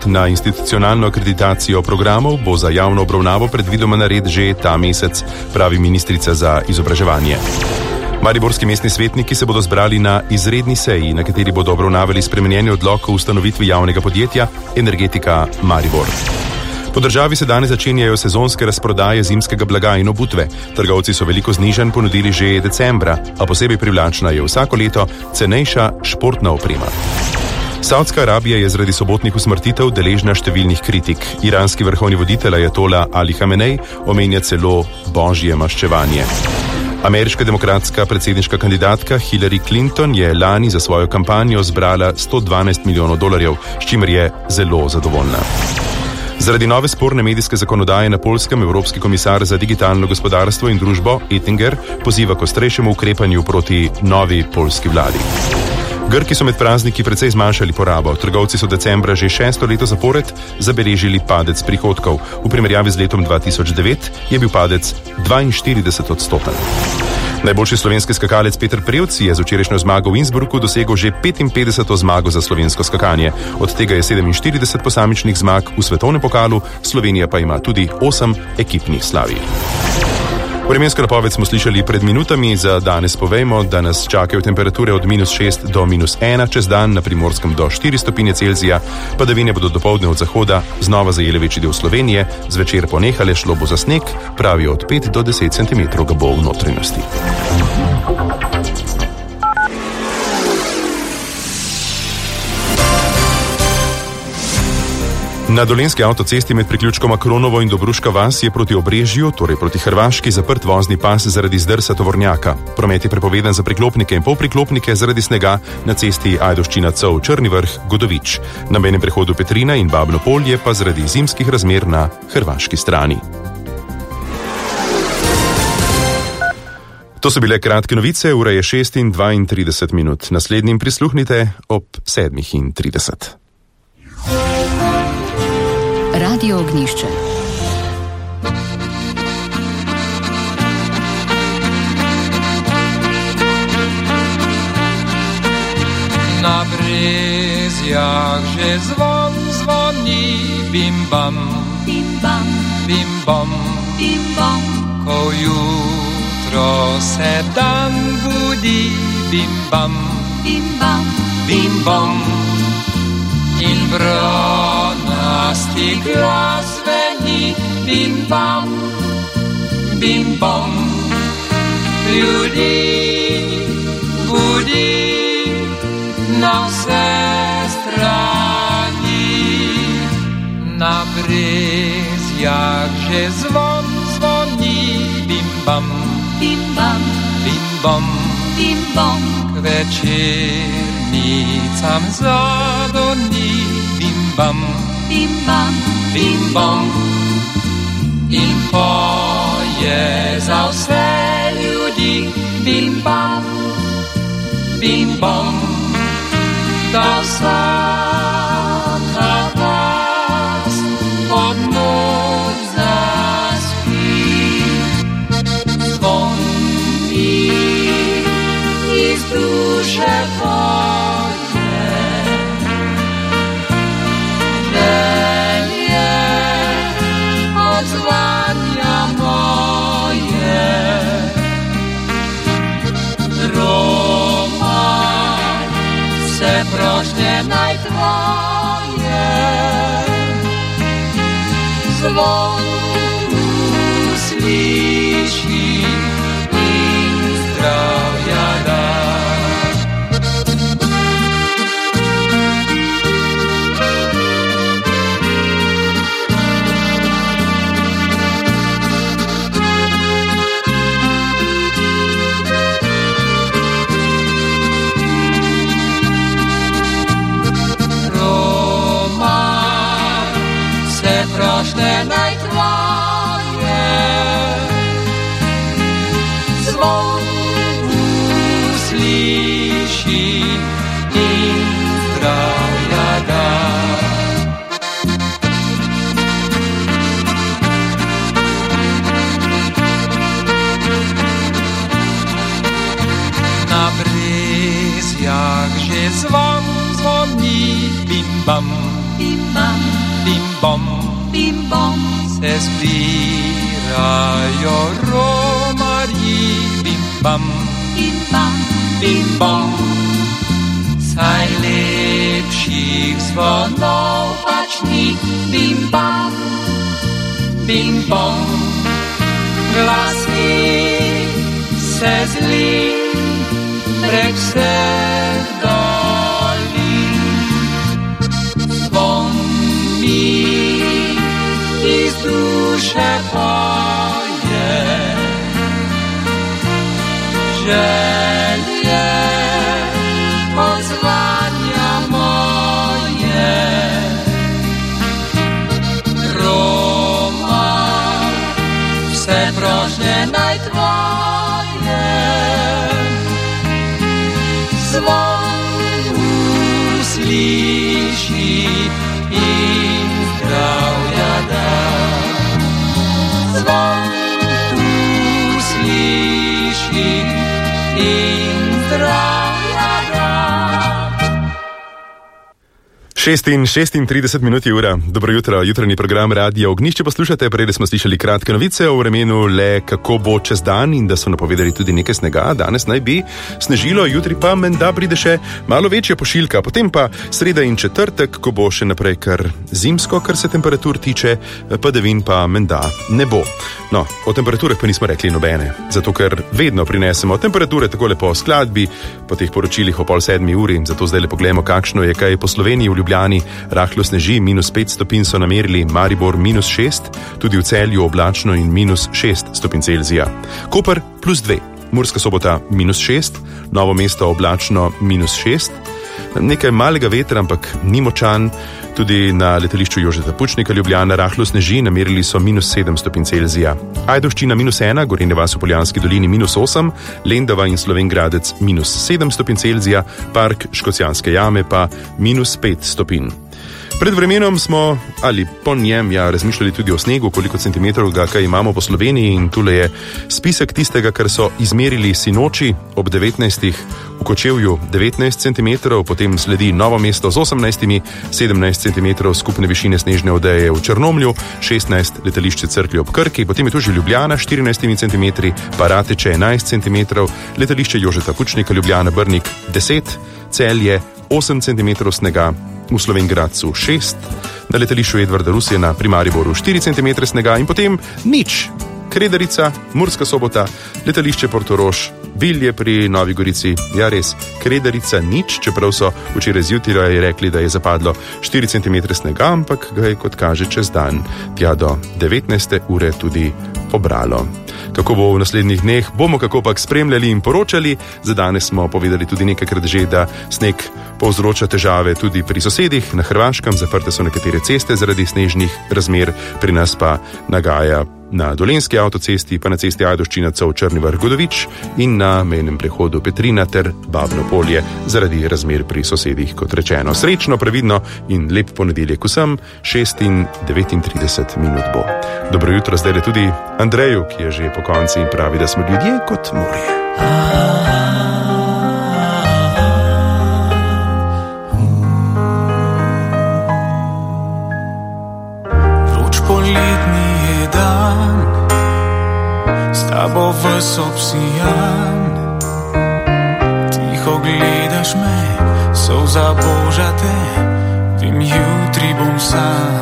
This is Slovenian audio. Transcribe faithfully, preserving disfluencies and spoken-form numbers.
Na institucionalno akreditacijo programov bo za javno obravnavo predvidoma nared že ta mesec, pravi ministrica za izobraževanje. Mariborski mestni svetniki se bodo zbrali na izredni seji, na kateri bodo obravnavali spremenjeni odlok o ustanovitvi javnega podjetja Energetika Maribor. Po državi se danes začenjajo sezonske razprodaje zimskega blaga in obutve. Trgovci so veliko znižanj ponudili že decembra, a posebej privlačna je vsako leto cenejša športna oprema. Saudska Arabija je zaradi sobotnih usmrtitev deležna številnih kritik. Iranski vrhovni voditelj ajatola Ali Hamenej omenja celo božje maščevanje. Ameriška demokratska predsedniška kandidatka Hillary Clinton je lani za svojo kampanjo zbrala sto dvanajst milijonov dolarjev, s čimer je zelo zadovoljna. Zaradi nove sporne medijske zakonodaje na Poljskem Evropski komisar za digitalno gospodarstvo in družbo Oettinger poziva k ostrejšemu ukrepanju proti novi poljski vladi. Grki so med prazniki precej zmanjšali porabo. Trgovci so decembra že šesto leto zapored zabeležili padec prihodkov. V primerjavi z letom dva tisoč devet je bil padec dvainštirideset odstoten. Najboljši slovenski skakalec Peter Prevc je z včerajšnjo zmago v Innsbrucku dosegel že petinpetdeseto zmago za slovensko skakanje. Od tega je sedeminštirideset posamičnih zmag v svetovnem pokalu, Slovenija pa ima tudi osem ekipnih slavij. Vremensko napoved smo slišali pred minutami, za danes povejmo, da nas čakajo temperature od minus šest do minus ena čez dan, na Primorskem do štiri stopinje Celzija, padavine bodo dopoldne od zahoda znova zajele večji del Slovenije, zvečer ponehale, šlo bo za sneg, pravijo od pet do deset centimetrov ga bo v notranjosti. Na dolenjski avtocesti med priključkoma Kronovo in Dobruška vas je proti Obrežju, torej proti Hrvaški, zaprt vozni pas zaradi zdrsa tovornjaka. Promet je prepovedan za priklopnike in polpriklopnike zaradi snega na cesti Ajdovščina-Cov Črni vrh Godovič. Na mejnem prehodu Petrina in Babno polje pa zaradi zimskih razmer na hrvaški strani. To so bile kratke novice, ura je šest in dvaintrideset minut. Naslednjim prisluhnite ob sedmih in trideset. Radio Ognjišče. Na brezjah že zvon zvoni, bim bam, bim bam, bim bom, bim bom. Ko jutro se dan budi, bim bam, bim bam, bim bom. In bronasti glas zveni, bim bam, bim bom. Ljudi budi na vse strani. Na brezjah že zvon zvoni, bim bam, bim bam, bim bom, bim bom. K večernicam zadoni, bim bam, bim bam, bim bom. In poje za vse ljudi, bim bam, bim bom. Da vsaka vas pod noč zaspi. Zvoni iz duše Bože, želje odzvanja moje. Romaj se prošnje naj tvoje, zvon usliši in zdravja da. Prošnje naj tvoje, zvon usliši in zdravja da. Na brezjah že zvon zvoni, bim bam, bim bam. bim bom, bim bom, se zbirajo romarji, bim bam, bim bam, bim bom, saj lepših zvonov pač ni, bim bam, bim bom, glasnik se zli prek vseh dolin, zvon mi iz duše poje, želje odzvanja moje. Roma, vse prošnje naj tvoje, zvon usliši in zdravja da. Zvon usliši in zdravja da. šest in šestintrideset minut je ura. Dobro jutro, jutranji program Radia Ognjišče poslušate. Prej smo slišali kratke novice o vremenu, le kako bo čez dan in da so napovedali tudi nekaj snega. Danes naj bi snežilo, jutri pa menda pride še malo večja pošiljka. Potem pa sreda in četrtek, ko bo še naprej kar zimsko, kar se temperatur tiče, padavin pa menda ne bo. No, o temperaturah pa nismo rekli nobene, zato ker vedno prinesemo temperature takole po skladbi, po teh poročilih o pol sedmi uri, zato zdaj le pogledamo, kakšno je kaj po Sloveniji. V Ljubljani rahlo sneži, minus pet stopinj so namerili, Maribor minus šest, tudi v Celju oblačno in minus šest stopinj Celzija. Koper plus dve, Murska Sobota minus šest, Novo mesto oblačno minus šest, nekaj malega vetra, ampak ni močan. Tudi na letališču Jožeta Pučnika Ljubljana rahlo sneži, namerili so minus sedem stopinj Celzija. Ajdovščina minus ena, Gorenja vas v Poljanski dolini minus osem, Lendava in Slovenj Gradec minus sedem stopinj Celzija, Park Škocjanske jame pa minus pet stopinj. Pred vremenom smo, ali po njem, ja, razmišljali tudi o snegu, koliko centimetrov ga kaj imamo po Sloveniji, in tule je spisek tistega, kar so izmerili sinoči ob devetnajstih, v Kočevju devetnajst centimetrov, potem sledi Novo mesto z osemnajstimi, sedemnajst centimetrov skupne višine snežne odeje v Črnomlju, šestnajst letališče Cerklje ob Krki, potem je tu že Ljubljana štirinajst centimetrov, pa Rateče enajst centimetrov, letališče Jožeta Pučnika Ljubljana Brnik deset, Celje osem centimetrov snega, v Slovenj Gradcu šest, na letališču Edvarda Rusjana pri Mariboru štiri centimetre snega in potem nič. Kredarica, Murska Sobota, letališče Portorož, Bilje pri Novi Gorici, ja res, Kredarica nič, čeprav so včeraj zjutraj rekli, da je zapadlo štiri centimetre snega, ampak ga je, kot kaže, čez dan tja do devetnajste ure tudi pobralo. Kako bo v naslednjih dneh, bomo kakopak spremljali in poročali. Za danes smo povedali tudi nekajkrat že, da sneg povzroča težave tudi pri sosedih. Na Hrvaškem zaprte so nekatere ceste zaradi snežnih razmer, pri nas pa nagaja na Dolenjski avtocesti, pa na cesti Ajdovščina Cov Črni Vrh Godovič in na mejnem prehodu Petrina ter Babno Polje zaradi razmer pri sosedih, kot rečeno. Srečno, previdno in lep ponedeljek vsem, šest in devetintrideset minut bo. Dobro jutro zdaj le tudi Andreju, ki je že po konci in pravi, da smo ljudje kot morje. Tabo ves obsijan, tiho gledaš me, solza boža te, vem jutri bom sam.